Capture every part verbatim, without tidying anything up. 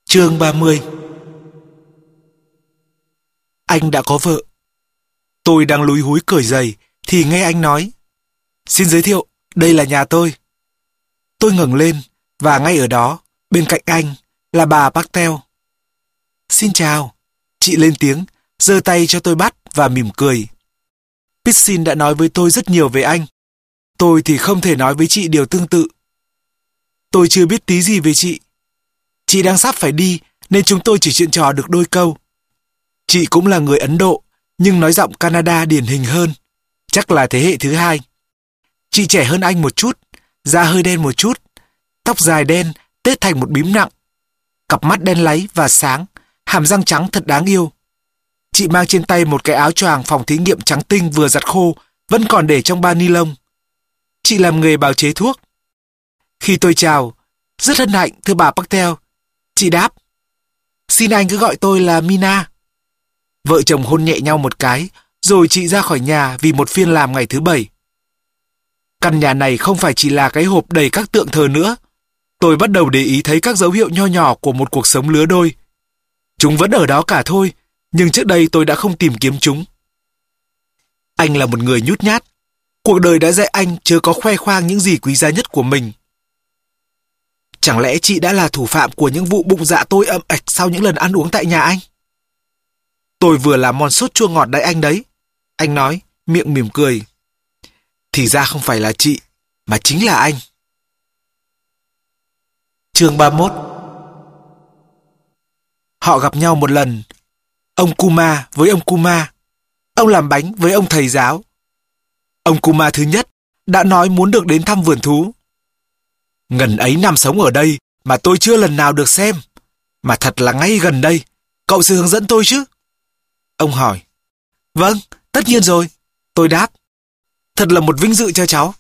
Chương ba mươi. Anh đã có vợ. Tôi đang lúi húi cởi giày thì nghe anh nói: "Xin giới thiệu, đây là nhà tôi." Tôi ngẩng lên và ngay ở đó, bên cạnh anh, là bà Patel. "Xin chào." Chị lên tiếng, giơ tay cho tôi bắt và mỉm cười. Piscine đã nói với tôi rất nhiều về anh. Tôi thì không thể nói với chị điều tương tự. Tôi chưa biết tí gì về chị. Chị đang sắp phải đi nên chúng tôi chỉ chuyện trò được đôi câu. Chị cũng là người Ấn Độ nhưng nói giọng Canada điển hình hơn. Chắc là thế hệ thứ hai. Chị trẻ hơn anh một chút, da hơi đen một chút, tóc dài đen tết thành một bím nặng, cặp mắt đen láy và sáng, hàm răng trắng thật đáng yêu. Chị mang trên tay một cái áo choàng phòng thí nghiệm trắng tinh vừa giặt khô, vẫn còn để trong ba ni lông. Chị làm nghề bào chế thuốc. Khi tôi chào: "Rất hân hạnh thưa bà Patel", chị đáp: "Xin anh cứ gọi tôi là Mina." Vợ chồng hôn nhẹ nhau một cái, rồi chị ra khỏi nhà vì một phiên làm ngày thứ bảy. Căn nhà này không phải chỉ là cái hộp đầy các tượng thờ nữa. Tôi bắt đầu để ý thấy các dấu hiệu nho nhỏ của một cuộc sống lứa đôi. Chúng vẫn ở đó cả thôi, nhưng trước đây tôi đã không tìm kiếm chúng. Anh là một người nhút nhát. Cuộc đời đã dạy anh chớ có khoe khoang những gì quý giá nhất của mình. Chẳng lẽ chị đã là thủ phạm của những vụ bụng dạ tôi ậm ạch sau những lần ăn uống tại nhà anh? "Tôi vừa làm món sốt chua ngọt đãi anh đấy," anh nói, miệng mỉm cười. Thì ra không phải là chị, mà chính là anh. Chương ba mươi mốt. Họ gặp nhau một lần. Ông Kuma với ông Kuma. Ông làm bánh với ông thầy giáo. Ông Kuma thứ nhất đã nói muốn được đến thăm vườn thú. "Ngần ấy năm sống ở đây mà tôi chưa lần nào được xem. Mà thật là ngay gần đây. Cậu sẽ hướng dẫn tôi chứ?" Ông hỏi. "Vâng, tất nhiên rồi," tôi đáp. "Thật là một vinh dự cho cháu."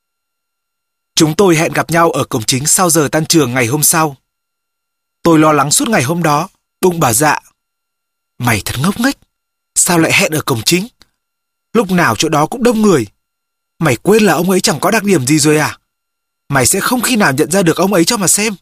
Chúng tôi hẹn gặp nhau ở cổng chính sau giờ tan trường ngày hôm sau. Tôi lo lắng suốt ngày hôm đó, bụng bảo dạ: "Mày thật ngốc nghếch, sao lại hẹn ở cổng chính? Lúc nào chỗ đó cũng đông người. Mày quên là ông ấy chẳng có đặc điểm gì rồi à? Mày sẽ không khi nào nhận ra được ông ấy cho mà xem."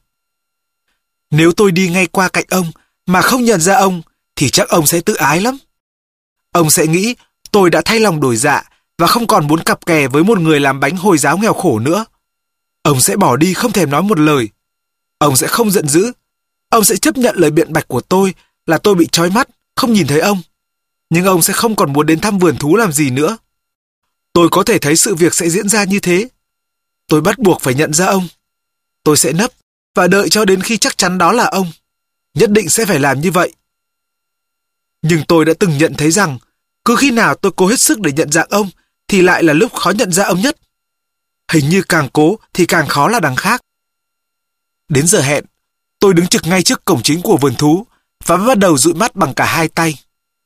Nếu tôi đi ngay qua cạnh ông mà không nhận ra ông thì chắc ông sẽ tự ái lắm. Ông sẽ nghĩ tôi đã thay lòng đổi dạ và không còn muốn cặp kè với một người làm bánh Hồi giáo nghèo khổ nữa. Ông sẽ bỏ đi không thèm nói một lời. Ông sẽ không giận dữ. Ông sẽ chấp nhận lời biện bạch của tôi là tôi bị trói mắt, không nhìn thấy ông. Nhưng ông sẽ không còn muốn đến thăm vườn thú làm gì nữa. Tôi có thể thấy sự việc sẽ diễn ra như thế. Tôi bắt buộc phải nhận ra ông. Tôi sẽ nấp và đợi cho đến khi chắc chắn đó là ông. Nhất định sẽ phải làm như vậy. Nhưng tôi đã từng nhận thấy rằng cứ khi nào tôi cố hết sức để nhận dạng ông thì lại là lúc khó nhận ra ông nhất. Hình như càng cố thì càng khó là đằng khác. Đến giờ hẹn, tôi đứng trực ngay trước cổng chính của vườn thú và bắt đầu dụi mắt bằng cả hai tay.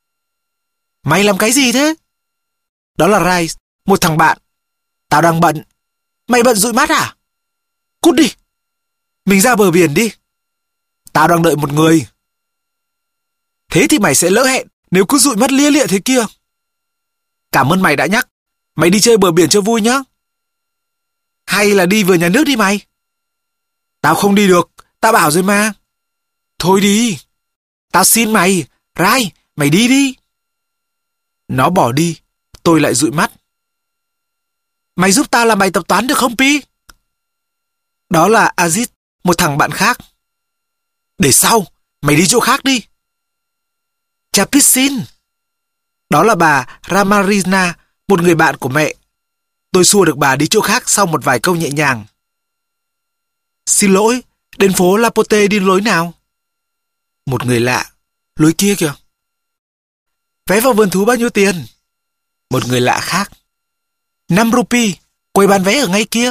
"Mày làm cái gì thế?" Đó là Rice, một thằng bạn. "Tao đang bận." "Mày bận dụi mắt à? Cút đi. Mình ra bờ biển đi." "Tao đang đợi một người." "Thế thì mày sẽ lỡ hẹn nếu cứ dụi mắt lia lịa thế kia." "Cảm ơn mày đã nhắc. Mày đi chơi bờ biển cho vui nhá." "Hay là đi vườn nhà nước đi mày." "Tao không đi được, tao bảo rồi mà." "Thôi đi." "Tao xin mày, Rai, mày đi đi." Nó bỏ đi, tôi lại dụi mắt. "Mày giúp tao làm bài tập toán được không Pi?" Đó là Aziz, một thằng bạn khác. "Để sau, mày đi chỗ khác đi." "Chà Piscine." Đó là bà Ramarina, một người bạn của mẹ. Tôi xua được bà đi chỗ khác sau một vài câu nhẹ nhàng. "Xin lỗi, đến phố Lapote đi lối nào?" "Một người lạ, lối kia kìa." "Vé vào vườn thú bao nhiêu tiền?" Một người lạ khác. "Năm rupee, quầy bán vé ở ngay kia."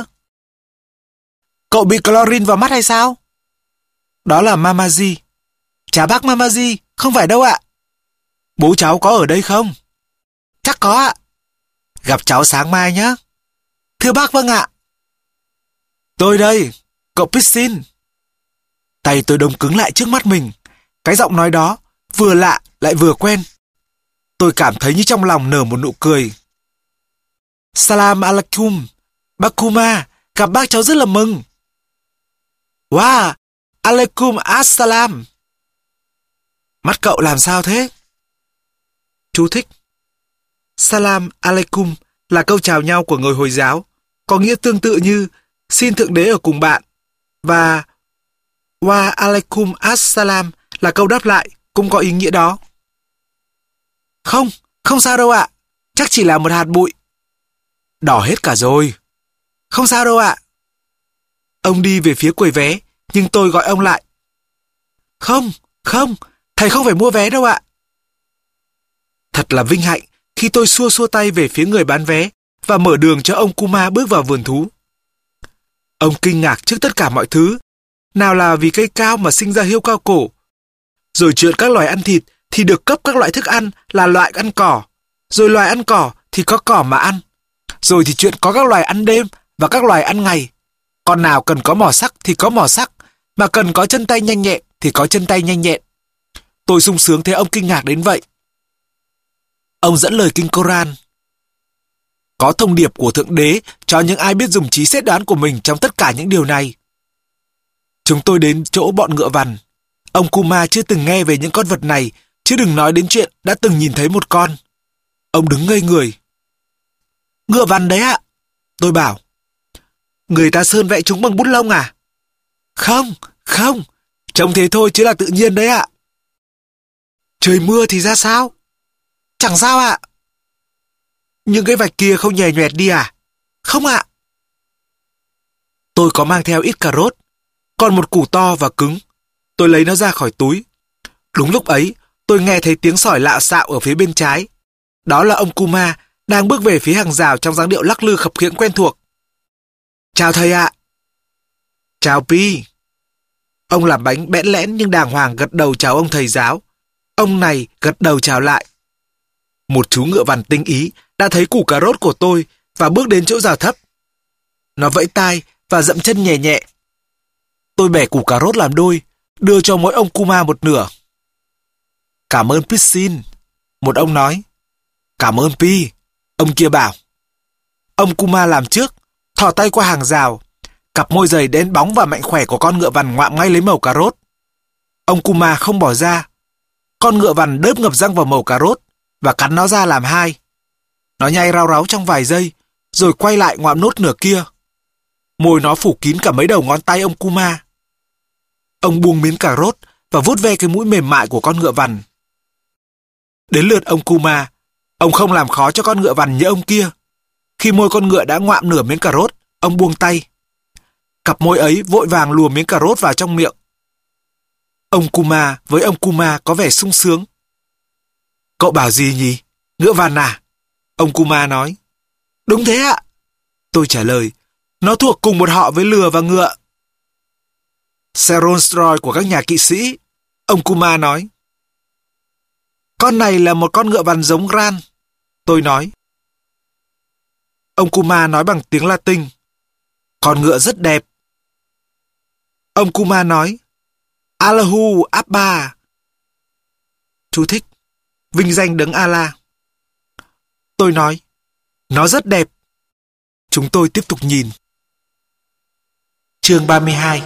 "Cậu bị chlorine vào mắt hay sao?" Đó là Mamaji. "Chà bác Mamaji, không phải đâu ạ." "Bố cháu có ở đây không?" "Chắc có ạ." "Gặp cháu sáng mai nhé." "Thưa bác vâng ạ." "Tôi đây, cậu Piscine." Tay tôi đông cứng lại trước mắt mình. Cái giọng nói đó vừa lạ lại vừa quen. Tôi cảm thấy như trong lòng nở một nụ cười. "Salam alaikum, bác Kuma, gặp bác cháu rất là mừng." "Wow, alaikum assalam." Mắt cậu làm sao thế? Chú thích. Salam alaikum là câu chào nhau của người Hồi giáo, có nghĩa tương tự như xin Thượng Đế ở cùng bạn, và Wa alaikum assalam là câu đáp lại, cũng có ý nghĩa đó. Không, không sao đâu ạ. Chắc chỉ là một hạt bụi. Đỏ hết cả rồi. Không sao đâu ạ. Ông đi về phía quầy vé, nhưng tôi gọi ông lại. Không, không, thầy không phải mua vé đâu ạ. Thật là vinh hạnh khi tôi xua xua tay về phía người bán vé và mở đường cho ông Kuma bước vào vườn thú. Ông kinh ngạc trước tất cả mọi thứ. Nào là vì cây cao mà sinh ra hươu cao cổ. Rồi chuyện các loài ăn thịt thì được cấp các loại thức ăn là loại ăn cỏ. Rồi loài ăn cỏ thì có cỏ mà ăn. Rồi thì chuyện có các loài ăn đêm và các loài ăn ngày. Con nào cần có mỏ sắc thì có mỏ sắc, mà cần có chân tay nhanh nhẹn thì có chân tay nhanh nhẹn. Tôi sung sướng thấy ông kinh ngạc đến vậy. Ông dẫn lời kinh Koran. Có thông điệp của Thượng Đế cho những ai biết dùng trí xét đoán của mình trong tất cả những điều này. Chúng tôi đến chỗ bọn ngựa vằn. Ông Kuma chưa từng nghe về những con vật này, chứ đừng nói đến chuyện đã từng nhìn thấy một con. Ông đứng ngây người. Ngựa vằn đấy ạ. Tôi bảo. Người ta sơn vẽ chúng bằng bút lông à? Không, không. Trông thế thôi chứ là tự nhiên đấy ạ. Trời mưa thì ra sao? Chẳng sao ạ. Nhưng cái vạch kia không nhè nhoẹt đi à? Không ạ. Tôi có mang theo ít cà rốt, còn một củ to và cứng. Tôi lấy nó ra khỏi túi. Đúng lúc ấy, tôi nghe thấy tiếng sỏi lạo xạo ở phía bên trái. Đó là ông Kuma đang bước về phía hàng rào trong dáng điệu lắc lư khập khiễng quen thuộc. Chào thầy ạ. Chào Pi. Ông làm bánh bẽn lẽn nhưng đàng hoàng gật đầu chào ông thầy giáo. Ông này gật đầu chào lại. Một chú ngựa vằn tinh ý đã thấy củ cà rốt của tôi và bước đến chỗ rào thấp. Nó vẫy tai và dậm chân nhẹ nhẹ. Tôi bẻ củ cà rốt làm đôi, đưa cho mỗi ông Kuma một nửa. Cảm ơn Pissin, một ông nói. Cảm ơn Pi, ông kia bảo. Ông Kuma làm trước, thò tay qua hàng rào. Cặp môi dày đen bóng và mạnh khỏe của con ngựa vằn ngoạm ngay lấy mẩu cà rốt. Ông Kuma không bỏ ra. Con ngựa vằn đớp ngập răng vào mẩu cà rốt và cắn nó ra làm hai. Nó nhai rau ráu trong vài giây, rồi quay lại ngoạm nốt nửa kia. Môi nó phủ kín cả mấy đầu ngón tay ông Kuma. Ông buông miếng cà rốt và vuốt ve cái mũi mềm mại của con ngựa vằn. Đến lượt ông Kuma, ông không làm khó cho con ngựa vằn như ông kia. Khi môi con ngựa đã ngoạm nửa miếng cà rốt, ông buông tay. Cặp môi ấy vội vàng lùa miếng cà rốt vào trong miệng. Ông Kuma với ông Kuma có vẻ sung sướng. Cậu bảo gì nhỉ? Ngựa vằn à? Ông Kuma nói. Đúng thế ạ. Tôi trả lời. Nó thuộc cùng một họ với lừa và ngựa. Xe Rolls-Royce của các nhà kỵ sĩ. Ông Kuma nói. Con này là một con ngựa vằn giống Gran. Tôi nói. Ông Kuma nói bằng tiếng Latin. Con ngựa rất đẹp. Ông Kuma nói. Allahu Akbar. Chú thích. Vinh danh đấng Allah. Tôi nói. Nó rất đẹp. Chúng tôi tiếp tục nhìn. Chương ba mươi hai.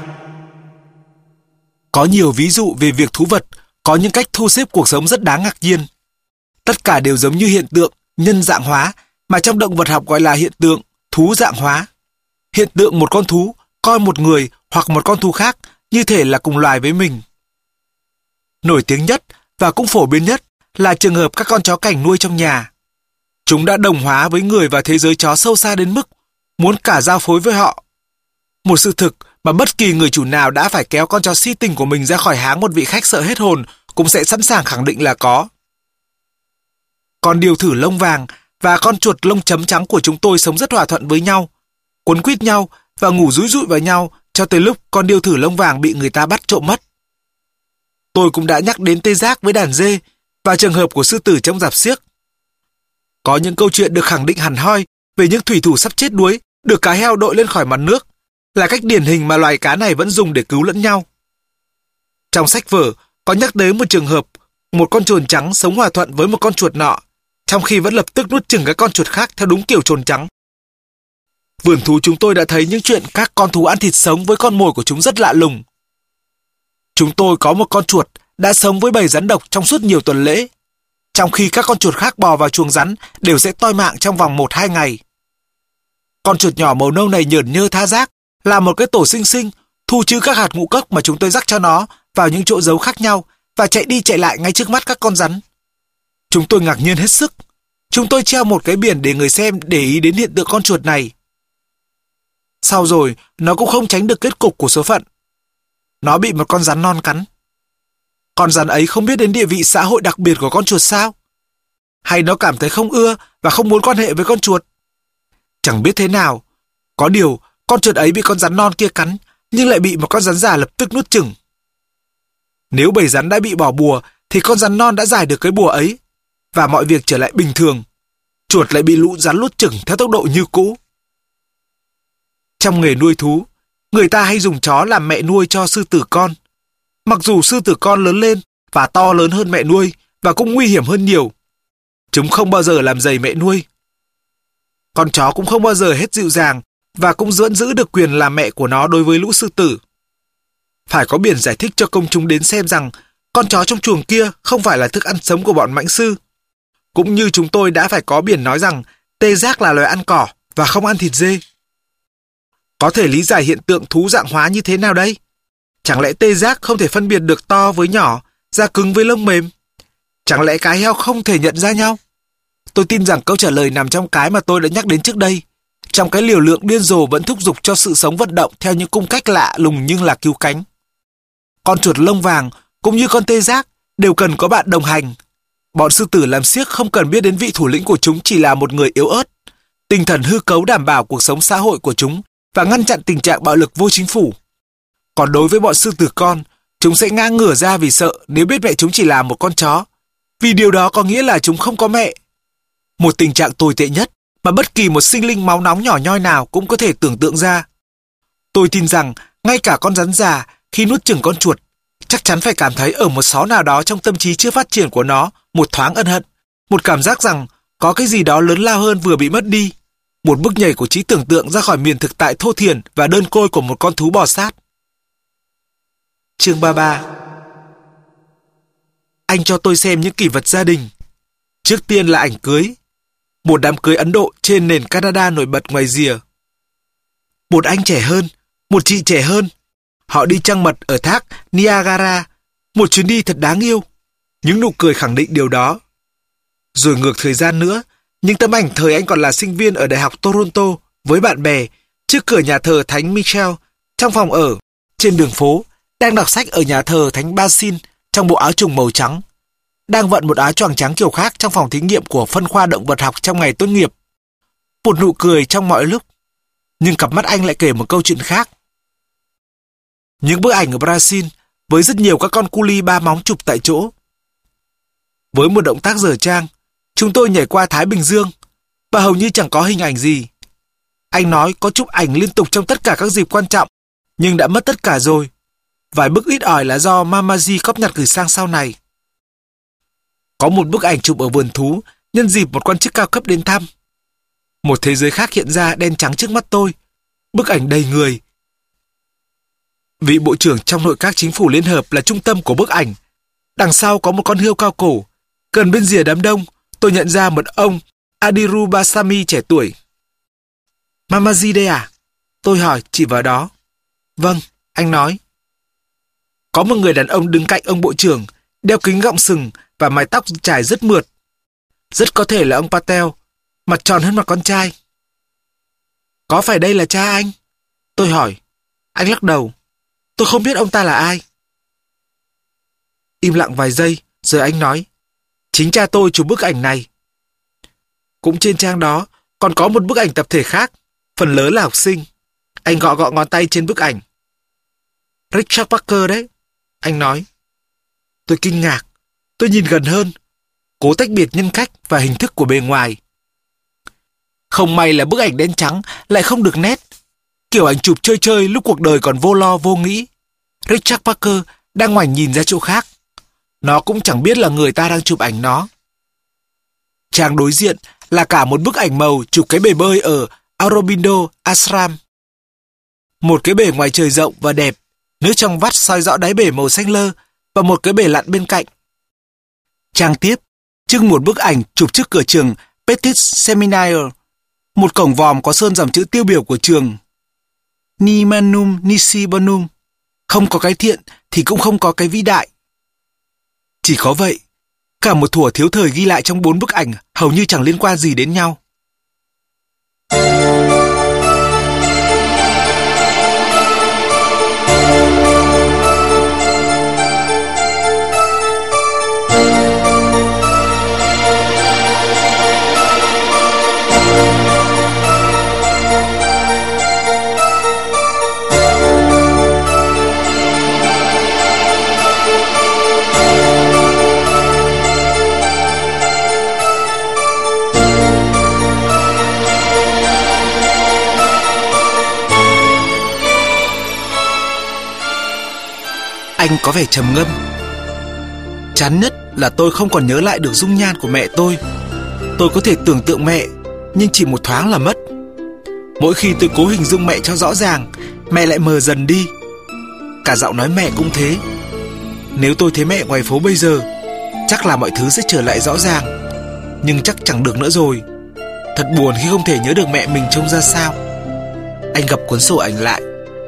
Có nhiều ví dụ về việc thú vật có những cách thu xếp cuộc sống rất đáng ngạc nhiên. Tất cả đều giống như hiện tượng nhân dạng hóa mà trong động vật học gọi là hiện tượng thú dạng hóa. Hiện tượng một con thú coi một người hoặc một con thú khác như thể là cùng loài với mình. Nổi tiếng nhất và cũng phổ biến nhất là trường hợp các con chó cảnh nuôi trong nhà. Chúng đã đồng hóa với người và thế giới chó sâu xa đến mức muốn cả giao phối với họ. Một sự thực mà bất kỳ người chủ nào đã phải kéo con chó si tình của mình ra khỏi háng một vị khách sợ hết hồn cũng sẽ sẵn sàng khẳng định là có. Con điêu thử lông vàng và con chuột lông chấm trắng của chúng tôi sống rất hòa thuận với nhau, quấn quýt nhau và ngủ dúi dụi vào nhau cho tới lúc con điêu thử lông vàng bị người ta bắt trộm mất. Tôi cũng đã nhắc đến tê giác với đàn dê và trường hợp của sư tử trong rạp xiếc. Có những câu chuyện được khẳng định hẳn hoi về những thủy thủ sắp chết đuối được cá heo đội lên khỏi mặt nước, là cách điển hình mà loài cá này vẫn dùng để cứu lẫn nhau. Trong sách vở có nhắc đến một trường hợp một con chồn trắng sống hòa thuận với một con chuột nọ, trong khi vẫn lập tức nuốt chửng các con chuột khác theo đúng kiểu chồn trắng. Vườn thú chúng tôi đã thấy những chuyện các con thú ăn thịt sống với con mồi của chúng rất lạ lùng. Chúng tôi có một con chuột đã sống với bầy rắn độc trong suốt nhiều tuần lễ, trong khi các con chuột khác bò vào chuồng rắn đều sẽ toi mạng trong vòng một hai ngày. Con chuột nhỏ màu nâu này nhởn nhơ tha giác, là một cái tổ xinh xinh, thu trữ các hạt ngũ cốc mà chúng tôi rắc cho nó vào những chỗ giấu khác nhau và chạy đi chạy lại ngay trước mắt các con rắn. Chúng tôi ngạc nhiên hết sức. Chúng tôi treo một cái biển để người xem để ý đến hiện tượng con chuột này. Sau rồi, nó cũng không tránh được kết cục của số phận. Nó bị một con rắn non cắn. Con rắn ấy không biết đến địa vị xã hội đặc biệt của con chuột sao? Hay nó cảm thấy không ưa và không muốn quan hệ với con chuột? Chẳng biết thế nào. Có điều, con chuột ấy bị con rắn non kia cắn, nhưng lại bị một con rắn già lập tức nuốt chửng. Nếu bầy rắn đã bị bỏ bùa, thì con rắn non đã giải được cái bùa ấy, và mọi việc trở lại bình thường. Chuột lại bị lũ rắn nuốt chửng theo tốc độ như cũ. Trong nghề nuôi thú, người ta hay dùng chó làm mẹ nuôi cho sư tử con. Mặc dù sư tử con lớn lên và to lớn hơn mẹ nuôi và cũng nguy hiểm hơn nhiều, chúng không bao giờ làm dày mẹ nuôi. Con chó cũng không bao giờ hết dịu dàng và cũng vẫn giữ được quyền làm mẹ của nó đối với lũ sư tử. Phải có biển giải thích cho công chúng đến xem rằng con chó trong chuồng kia không phải là thức ăn sống của bọn mãnh sư. Cũng như chúng tôi đã phải có biển nói rằng tê giác là loài ăn cỏ và không ăn thịt dê. Có thể lý giải hiện tượng thú dạng hóa như thế nào đây? Chẳng lẽ tê giác không thể phân biệt được to với nhỏ, da cứng với lông mềm? Chẳng lẽ cá heo không thể nhận ra nhau? Tôi tin rằng câu trả lời nằm trong cái mà tôi đã nhắc đến trước đây, trong cái liều lượng điên rồ vẫn thúc giục cho sự sống vận động theo những cung cách lạ lùng nhưng là cứu cánh. Con chuột lông vàng cũng như con tê giác đều cần có bạn đồng hành. Bọn sư tử làm xiếc không cần biết đến vị thủ lĩnh của chúng chỉ là một người yếu ớt. Tinh thần hư cấu đảm bảo cuộc sống xã hội của chúng và ngăn chặn tình trạng bạo lực vô chính phủ. Còn đối với bọn sư tử con, chúng sẽ ngã ngửa ra vì sợ nếu biết mẹ chúng chỉ là một con chó, vì điều đó có nghĩa là chúng không có mẹ. Một tình trạng tồi tệ nhất mà bất kỳ một sinh linh máu nóng nhỏ nhoi nào cũng có thể tưởng tượng ra. Tôi tin rằng ngay cả con rắn già khi nuốt chửng con chuột chắc chắn phải cảm thấy ở một xó nào đó trong tâm trí chưa phát triển của nó một thoáng ân hận, một cảm giác rằng có cái gì đó lớn lao hơn vừa bị mất đi, một bước nhảy của trí tưởng tượng ra khỏi miền thực tại thô thiển và đơn côi của một con thú bò sát. Chương ba mươi ba. Anh cho tôi xem những kỷ vật gia đình. Trước tiên là ảnh cưới. Một đám cưới Ấn Độ trên nền Canada nổi bật ngoài rìa. Một anh trẻ hơn, một chị trẻ hơn. Họ đi trăng mật ở thác Niagara. Một chuyến đi thật đáng yêu. Những nụ cười khẳng định điều đó. Rồi ngược thời gian nữa, những tấm ảnh thời anh còn là sinh viên ở Đại học Toronto với bạn bè trước cửa nhà thờ Thánh Michel, trong phòng ở, trên đường phố, đang đọc sách ở nhà thờ Thánh Basil trong bộ áo trùng màu trắng, đang vận một áo choàng trắng kiểu khác trong phòng thí nghiệm của phân khoa động vật học trong ngày tốt nghiệp. Một nụ cười trong mọi lúc, nhưng cặp mắt anh lại kể một câu chuyện khác. Những bức ảnh ở Brazil với rất nhiều các con cu li ba móng chụp tại chỗ. Với một động tác dở trang, chúng tôi nhảy qua Thái Bình Dương và hầu như chẳng có hình ảnh gì. Anh nói có chụp ảnh liên tục trong tất cả các dịp quan trọng, nhưng đã mất tất cả rồi. Vài bức ít ỏi là do Mamaji cóp nhặt gửi sang sau này. Có một bức ảnh chụp ở vườn thú nhân dịp một quan chức cao cấp đến thăm. Một thế giới khác hiện ra đen trắng trước mắt tôi. Bức ảnh đầy người. Vị bộ trưởng trong nội các chính phủ liên hợp là trung tâm của bức ảnh. Đằng sau có một con hươu cao cổ. Gần bên rìa đám đông, tôi nhận ra một ông Adirubasami trẻ tuổi. Mamaji đây à? Tôi hỏi chỉ vào đó. Vâng, anh nói. Có một người đàn ông đứng cạnh ông bộ trưởng, đeo kính gọng sừng và mái tóc trải rất mượt. Rất có thể là ông Patel, mặt tròn hơn mặt con trai. Có phải đây là cha anh? Tôi hỏi. Anh lắc đầu. Tôi không biết ông ta là ai. Im lặng vài giây, rồi anh nói. Chính cha tôi chụp bức ảnh này. Cũng trên trang đó, còn có một bức ảnh tập thể khác, phần lớn là học sinh. Anh gõ gõ ngón tay trên bức ảnh. Richard Parker đấy, anh nói. Tôi kinh ngạc. Tôi nhìn gần hơn, cố tách biệt nhân cách và hình thức của bề ngoài. Không may là bức ảnh đen trắng lại không được nét. Kiểu ảnh chụp chơi chơi lúc cuộc đời còn vô lo vô nghĩ. Richard Parker đang ngoảnh nhìn ra chỗ khác. Nó cũng chẳng biết là người ta đang chụp ảnh nó. Trang đối diện là cả một bức ảnh màu chụp cái bể bơi ở Aurobindo Ashram. Một cái bể ngoài trời rộng và đẹp, nước trong vắt soi rõ đáy bể màu xanh lơ và một cái bể lặn bên cạnh. Trang tiếp trưng một bức ảnh chụp trước cửa trường Petit Seminaire, một cổng vòm có sơn dòng chữ tiêu biểu của trường: Ni manum nisi bonum, không có cái thiện thì cũng không có cái vĩ đại. Chỉ có vậy, cả một thuở thiếu thời ghi lại trong bốn bức ảnh hầu như chẳng liên quan gì đến nhau. Anh có vẻ trầm ngâm. Chán nhất là tôi không còn nhớ lại được dung nhan của mẹ tôi. Tôi có thể tưởng tượng mẹ, nhưng chỉ một thoáng là mất. Mỗi khi tôi cố hình dung mẹ cho rõ ràng, mẹ lại mờ dần đi. Cả giọng nói mẹ cũng thế. Nếu tôi thấy mẹ ngoài phố bây giờ, chắc là mọi thứ sẽ trở lại rõ ràng. Nhưng chắc chẳng được nữa rồi. Thật buồn khi không thể nhớ được mẹ mình trông ra sao. Anh gập cuốn sổ ảnh lại.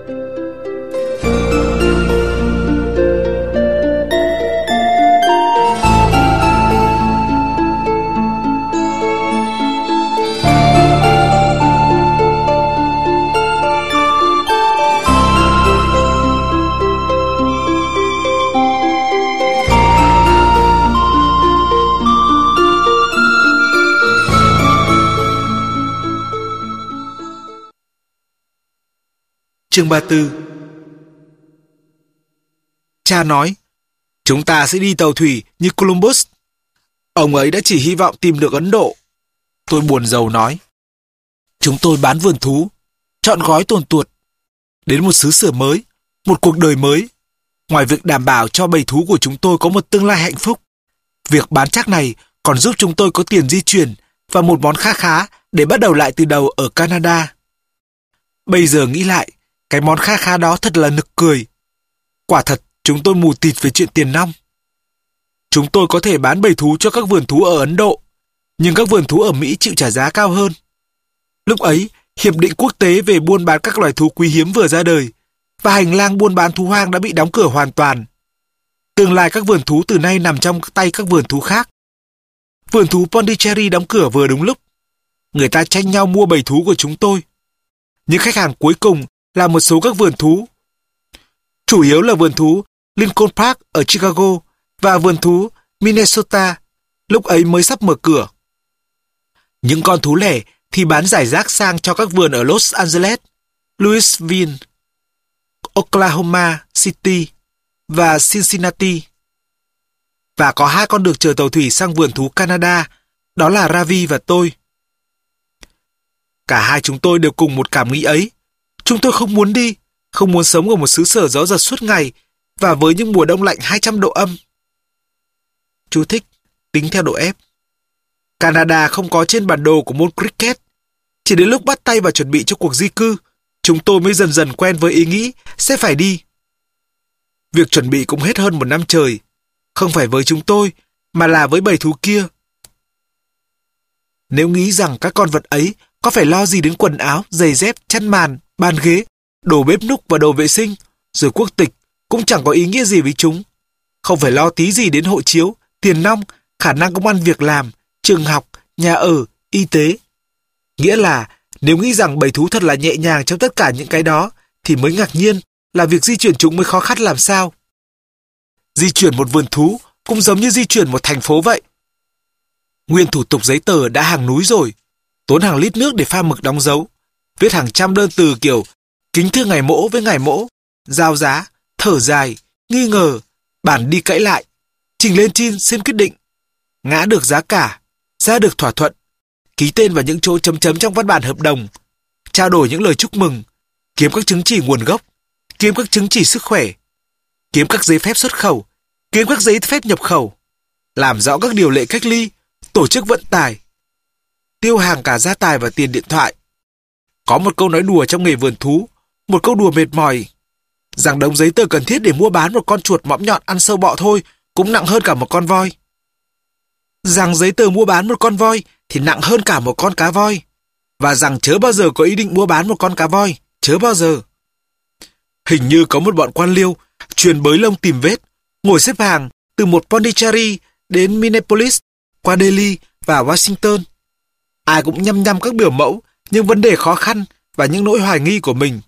Chương ba mươi tư. Cha nói, chúng ta sẽ đi tàu thủy như Columbus. Ông ấy đã chỉ hy vọng tìm được Ấn Độ. Tôi buồn rầu nói, chúng tôi bán vườn thú, chọn gói tuồn tuột, đến một xứ sở mới, một cuộc đời mới. Ngoài việc đảm bảo cho bầy thú của chúng tôi có một tương lai hạnh phúc, việc bán chắc này còn giúp chúng tôi có tiền di chuyển và một món kha khá để bắt đầu lại từ đầu ở Canada. Bây giờ nghĩ lại, cái món kha khá đó thật là nực cười. Quả thật, chúng tôi mù tịt về chuyện tiền nong. Chúng tôi có thể bán bầy thú cho các vườn thú ở Ấn Độ, nhưng các vườn thú ở Mỹ chịu trả giá cao hơn. Lúc ấy, Hiệp định quốc tế về buôn bán các loài thú quý hiếm vừa ra đời, và hành lang buôn bán thú hoang đã bị đóng cửa hoàn toàn. Tương lai các vườn thú từ nay nằm trong tay các vườn thú khác. Vườn thú Pondicherry đóng cửa vừa đúng lúc. Người ta tranh nhau mua bầy thú của chúng tôi. Những khách hàng cuối cùng là một số các vườn thú. Chủ yếu là vườn thú Lincoln Park ở Chicago và vườn thú Minnesota, lúc ấy mới sắp mở cửa. Những con thú lẻ thì bán rải rác sang cho các vườn ở Los Angeles, Louisville, Oklahoma City và Cincinnati. Và có hai con được chờ tàu thủy sang vườn thú Canada, đó là Ravi và tôi. Cả hai chúng tôi đều cùng một cảm nghĩ ấy. Chúng tôi không muốn đi, không muốn sống ở một xứ sở gió giật suốt ngày và với những mùa đông lạnh hai trăm độ âm. Chú thích, tính theo độ ép. Canada không có trên bản đồ của môn cricket. Chỉ đến lúc bắt tay vào chuẩn bị cho cuộc di cư, chúng tôi mới dần dần quen với ý nghĩ sẽ phải đi. Việc chuẩn bị cũng hết hơn một năm trời, không phải với chúng tôi, mà là với bầy thú kia. Nếu nghĩ rằng các con vật ấy có phải lo gì đến quần áo, giày dép, chăn màn, bàn ghế, đồ bếp núc và đồ vệ sinh, rồi quốc tịch cũng chẳng có ý nghĩa gì với chúng. Không phải lo tí gì đến hộ chiếu, tiền nong, khả năng công ăn việc làm, trường học, nhà ở, y tế. Nghĩa là nếu nghĩ rằng bầy thú thật là nhẹ nhàng trong tất cả những cái đó, thì mới ngạc nhiên là việc di chuyển chúng mới khó khăn làm sao. Di chuyển một vườn thú cũng giống như di chuyển một thành phố vậy. Nguyên thủ tục giấy tờ đã hàng núi rồi, tốn hàng lít nước để pha mực đóng dấu, viết hàng trăm đơn từ kiểu kính thưa ngài mỗ với ngài mỗ, giao giá, thở dài, nghi ngờ, bản đi cãi lại, trình lên trên xin quyết định, ngã được giá cả, ra được thỏa thuận, ký tên vào những chỗ chấm chấm trong văn bản hợp đồng, trao đổi những lời chúc mừng, kiếm các chứng chỉ nguồn gốc, kiếm các chứng chỉ sức khỏe, kiếm các giấy phép xuất khẩu, kiếm các giấy phép nhập khẩu, làm rõ các điều lệ cách ly, tổ chức vận tải, tiêu hàng cả gia tài và tiền điện thoại. Có một câu nói đùa trong nghề vườn thú, một câu đùa mệt mỏi. Rằng đống giấy tờ cần thiết để mua bán một con chuột mõm nhọn ăn sâu bọ thôi cũng nặng hơn cả một con voi. Rằng giấy tờ mua bán một con voi thì nặng hơn cả một con cá voi. Và rằng chớ bao giờ có ý định mua bán một con cá voi, chớ bao giờ. Hình như có một bọn quan liêu truyền bới lông tìm vết, ngồi xếp hàng từ một Pondicherry đến Minneapolis, qua Delhi và Washington. Ai cũng nhăm nhăm các biểu mẫu, những vấn đề khó khăn và những nỗi hoài nghi của mình.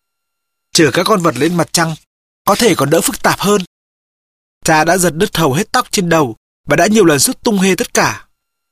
Chở các con vật lên mặt trăng có thể còn đỡ phức tạp hơn. Cha đã giật đứt hầu hết tóc trên đầu và đã nhiều lần sút tung hê tất cả.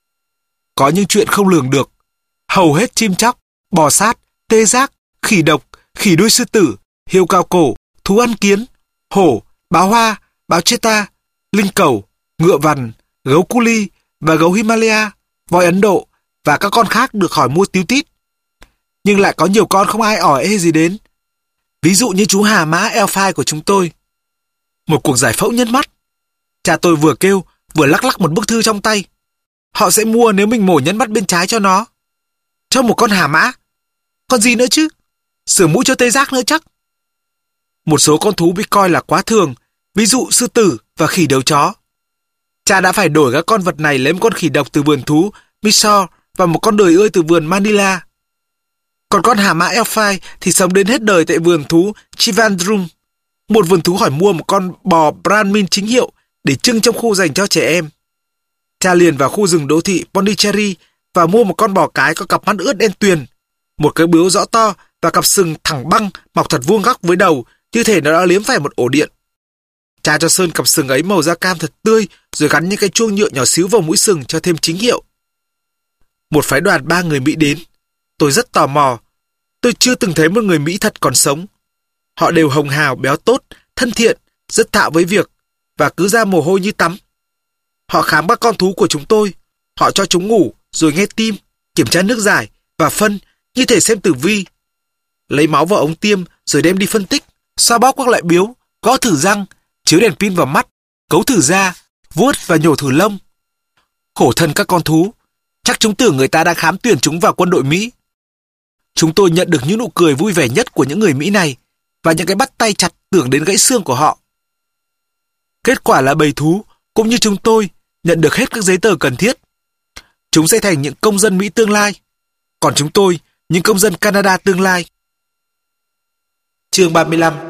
Có những chuyện không lường được. Hầu hết chim chóc, bò sát, tê giác, khỉ độc, khỉ đuôi sư tử, hươu cao cổ, thú ăn kiến, hổ, báo hoa, báo cheetah, linh cẩu, ngựa vằn, gấu cu li và gấu Himalaya, voi Ấn Độ và các con khác được hỏi mua tíu tít. Nhưng lại có nhiều con không ai ỏi ê gì đến. Ví dụ như chú hà mã Elphai của chúng tôi. Một cuộc giải phẫu nhức mắt. Cha tôi vừa kêu, vừa lắc lắc một bức thư trong tay. Họ sẽ mua nếu mình mổ nhẫn mắt bên trái cho nó. Cho một con hà mã. Còn gì nữa chứ? Sửa mũi cho tê giác nữa chắc. Một số con thú bị coi là quá thường, ví dụ sư tử và khỉ đầu chó. Cha đã phải đổi các con vật này lấy một con khỉ độc từ vườn thú Mysore và một con đười ươi từ vườn Manila. Còn con hà mã Elphai thì sống đến hết đời tại vườn thú Trivandrum. Một vườn thú hỏi mua một con bò Brahmin chính hiệu để trưng trong khu dành cho trẻ em. Cha liền vào khu rừng đô thị Pondicherry và mua một con bò cái có cặp mắt ướt đen tuyền, một cái bướu rõ to và cặp sừng thẳng băng mọc thật vuông góc với đầu, như thể nó đã liếm phải một ổ điện. Cha cho sơn cặp sừng ấy màu da cam thật tươi, rồi gắn những cái chuông nhựa nhỏ xíu vào mũi sừng cho thêm chính hiệu. Một phái đoàn ba người Mỹ đến. Tôi rất tò mò. Tôi chưa từng thấy một người Mỹ thật còn sống. Họ đều hồng hào, béo tốt, thân thiện, rất thạo với việc và cứ ra mồ hôi như tắm. Họ khám các con thú của chúng tôi. Họ cho chúng ngủ, rồi nghe tim, kiểm tra nước giải và phân như thể xem tử vi. Lấy máu vào ống tiêm rồi đem đi phân tích, xoa bóp các loại biếu, gõ thử răng, chiếu đèn pin vào mắt, cấu thử da, vuốt và nhổ thử lông. Khổ thân các con thú, chắc chúng tưởng người ta đang khám tuyển chúng vào quân đội Mỹ. Chúng tôi nhận được những nụ cười vui vẻ nhất của những người Mỹ này và những cái bắt tay chặt tưởng đến gãy xương của họ. Kết quả là bầy thú, cũng như chúng tôi, nhận được hết các giấy tờ cần thiết. Chúng sẽ thành những công dân Mỹ tương lai, còn chúng tôi, những công dân Canada tương lai. Chương ba mươi lăm.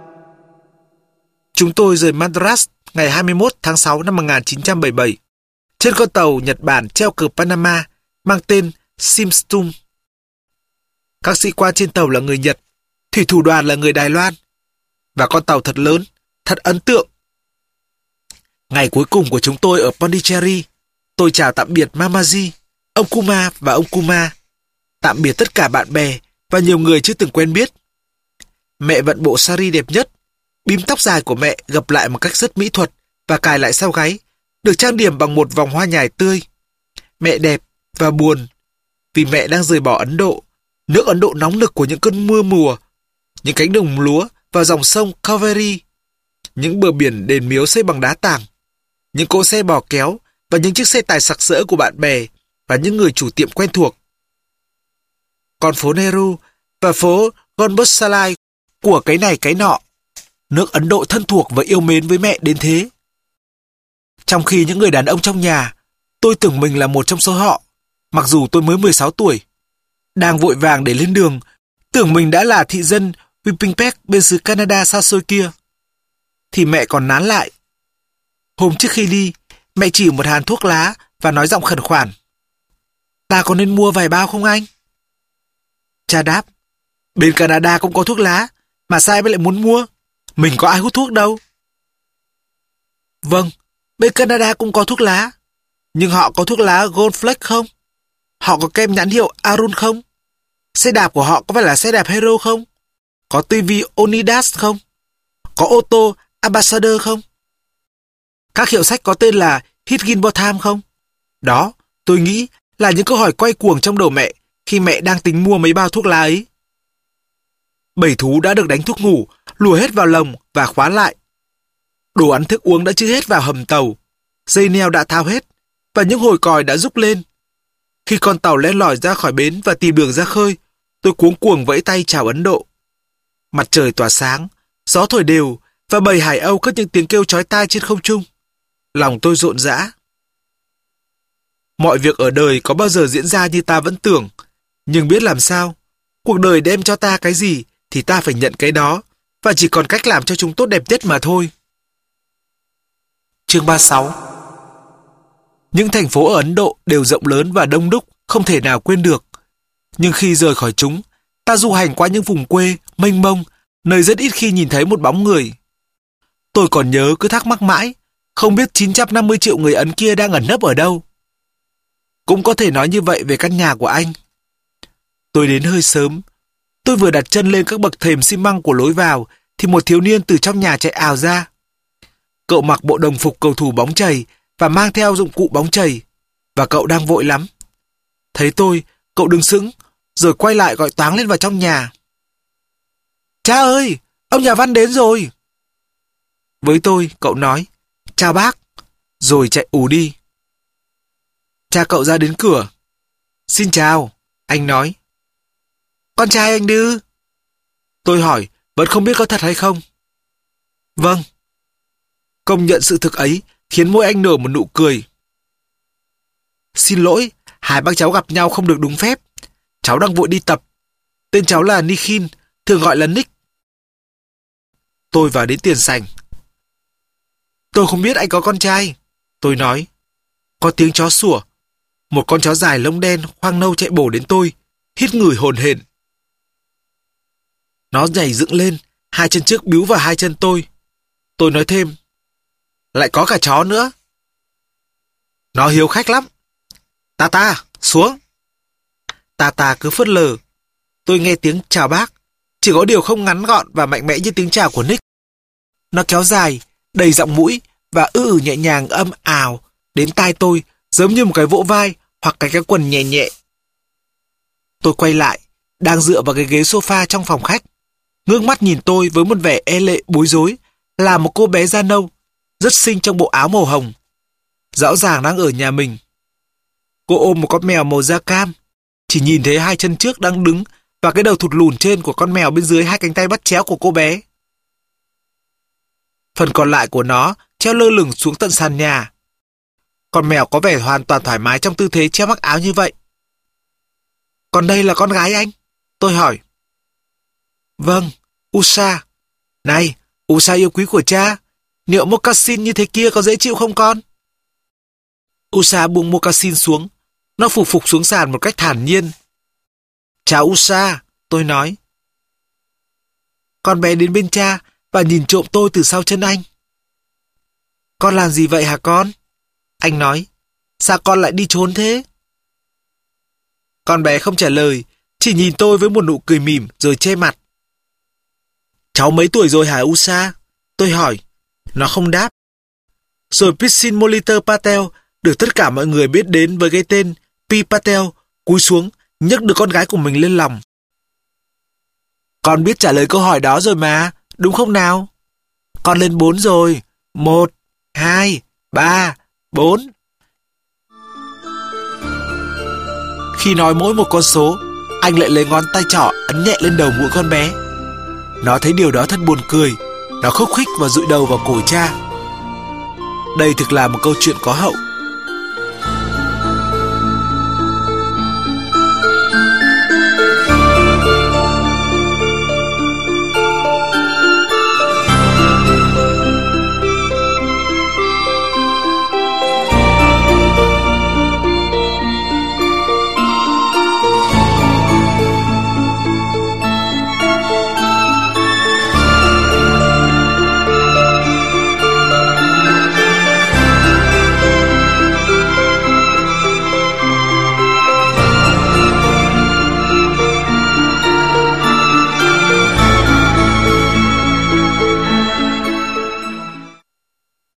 Chúng tôi rời Madras ngày hai mươi mốt tháng sáu năm một nghìn chín trăm bảy mươi bảy trên con tàu Nhật Bản treo cờ Panama mang tên Simstum. Các sĩ quan trên tàu là người Nhật, thủy thủ đoàn là người Đài Loan, và con tàu thật lớn, thật ấn tượng. Ngày cuối cùng của chúng tôi ở Pondicherry, tôi chào tạm biệt Mamaji, ông Kuma và ông Kuma, tạm biệt tất cả bạn bè và nhiều người chưa từng quen biết. Mẹ vận bộ sari đẹp nhất, bím tóc dài của mẹ gập lại một cách rất mỹ thuật và cài lại sau gáy, được trang điểm bằng một vòng hoa nhài tươi. Mẹ đẹp và buồn, vì mẹ đang rời bỏ Ấn Độ, nước Ấn Độ nóng nực của những cơn mưa mùa, những cánh đồng lúa và dòng sông Kaveri, những bờ biển đền miếu xây bằng đá tảng, những cỗ xe bò kéo và những chiếc xe tải sặc sỡ của bạn bè và những người chủ tiệm quen thuộc. Còn phố Nehru và phố Gonbotsalai của cái này cái nọ, nước Ấn Độ thân thuộc và yêu mến với mẹ đến thế. Trong khi những người đàn ông trong nhà, tôi tưởng mình là một trong số họ, mặc dù tôi mới mười sáu tuổi. Đang vội vàng để lên đường, tưởng mình đã là thị dân Winnipeg bên xứ Canada xa xôi kia. Thì mẹ còn nán lại. Hôm trước khi đi, mẹ chỉ một hàn thuốc lá và nói giọng khẩn khoản. Ta có nên mua vài bao không anh? Cha đáp, bên Canada cũng có thuốc lá, mà sao em lại muốn mua? Mình có ai hút thuốc đâu. Vâng, bên Canada cũng có thuốc lá, nhưng họ có thuốc lá Goldflex không? Họ có kem nhãn hiệu Arun không? Xe đạp của họ có phải là xe đạp Hero không? Có tivi Onidas không? Có ô tô Ambassador không? Các hiệu sách có tên là Higginbotham không? Đó, tôi nghĩ là những câu hỏi quay cuồng trong đầu mẹ khi mẹ đang tính mua mấy bao thuốc lá ấy. Bầy thú đã được đánh thuốc ngủ, lùa hết vào lồng và khóa lại. Đồ ăn thức uống đã chứa hết vào hầm tàu. Dây neo đã tháo hết và những hồi còi đã rúc lên. Khi con tàu len lỏi ra khỏi bến và tìm đường ra khơi, tôi cuống cuồng vẫy tay chào Ấn Độ. Mặt trời tỏa sáng, Gió thổi đều và bầy hải âu cất những tiếng kêu chói tai trên không trung. Lòng tôi rộn rã. Mọi việc ở đời có bao giờ diễn ra như ta vẫn tưởng, nhưng biết làm sao? Cuộc đời đem cho ta cái gì thì ta phải nhận cái đó, và chỉ còn cách làm cho chúng tốt đẹp nhất mà thôi. Chương ba mươi sáu. Những thành phố ở Ấn Độ đều rộng lớn và đông đúc, không thể nào quên được. Nhưng khi rời khỏi chúng, ta du hành qua những vùng quê, mênh mông, nơi rất ít khi nhìn thấy một bóng người. Tôi còn nhớ cứ thắc mắc mãi, không biết chín trăm năm mươi triệu người Ấn kia đang ẩn nấp ở đâu. Cũng có thể nói như vậy về căn nhà của anh. Tôi đến hơi sớm. Tôi vừa đặt chân lên các bậc thềm xi măng của lối vào, thì một thiếu niên từ trong nhà chạy ào ra. Cậu mặc bộ đồng phục cầu thủ bóng chày và mang theo dụng cụ bóng chày, và cậu đang vội lắm. Thấy tôi, cậu đứng sững, rồi quay lại gọi toáng lên vào trong nhà. Cha ơi, ông nhà văn đến rồi. Với tôi, cậu nói, chào bác, rồi chạy ù đi. Cha cậu ra đến cửa. Xin chào, anh nói. Con trai anh Đư. Tôi hỏi, vẫn không biết có thật hay không. Vâng. Công nhận sự thực ấy khiến môi anh nở một nụ cười. Xin lỗi, hai bác cháu gặp nhau không được đúng phép. Cháu đang vội đi tập. Tên cháu là Nikhin, thường gọi là Nick. Tôi vào đến tiền sảnh. Tôi không biết anh có con trai. Tôi nói. Có tiếng chó sủa. Một con chó dài lông đen khoang nâu chạy bổ đến tôi, hít ngửi hồn hển. Nó nhảy dựng lên, hai chân trước bíu vào hai chân tôi. Tôi nói thêm. Lại có cả chó nữa. Nó hiếu khách lắm. Tata, xuống. Tata cứ phớt lờ. Tôi nghe tiếng chào bác, chỉ có điều không ngắn gọn và mạnh mẽ như tiếng chào của Nick. Nó kéo dài, đầy giọng mũi và ư ử nhẹ nhàng âm ào đến tai tôi, giống như một cái vỗ vai hoặc cái cái quần nhẹ nhẹ. Tôi quay lại, đang dựa vào cái ghế sofa trong phòng khách. Ngước mắt nhìn tôi với một vẻ e lệ bối rối, là một cô bé da nâu, rất xinh trong bộ áo màu hồng. Rõ ràng đang ở nhà mình. Cô ôm một con mèo màu da cam, chỉ nhìn thấy hai chân trước đang đứng và cái đầu thụt lùn trên của con mèo bên dưới hai cánh tay bắt chéo của cô bé. Phần còn lại của nó treo lơ lửng xuống tận sàn nhà. Con mèo có vẻ hoàn toàn thoải mái trong tư thế treo mắc áo như vậy. Còn đây là con gái anh? Tôi hỏi. Vâng, Usha. Này, Usha yêu quý của cha, liệu moccasin như thế kia có dễ chịu không con? Usha buông moccasin xuống. Nó phục phục xuống sàn một cách thản nhiên. Chào Usha, tôi nói. Con bé đến bên cha và nhìn trộm tôi từ sau chân anh. Con làm gì vậy hả con? Anh nói. Sao con lại đi trốn thế? Con bé không trả lời, chỉ nhìn tôi với một nụ cười mỉm rồi che mặt. Cháu mấy tuổi rồi hả Usha? Tôi hỏi. Nó không đáp. Rồi Pissin Molitor Patel được tất cả mọi người biết đến với cái tên Pi Patel cúi xuống, nhấc được con gái của mình lên lòng. Con biết trả lời câu hỏi đó rồi mà, đúng không nào? Con lên bốn rồi. Một, hai, ba, bốn. Khi nói mỗi một con số, anh lại lấy ngón tay trỏ ấn nhẹ lên đầu mũi con bé. Nó thấy điều đó thật buồn cười. Nó khúc khích và dụi đầu vào cổ cha. Đây thực là một câu chuyện có hậu.